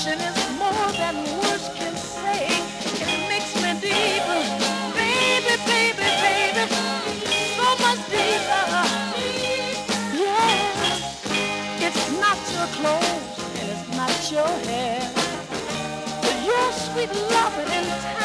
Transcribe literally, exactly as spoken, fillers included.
passion is more than words can say. It makes me deeper, baby, baby, baby, so much deeper. Yeah, it's not your clothes and it's not your hair, but your sweet love and time.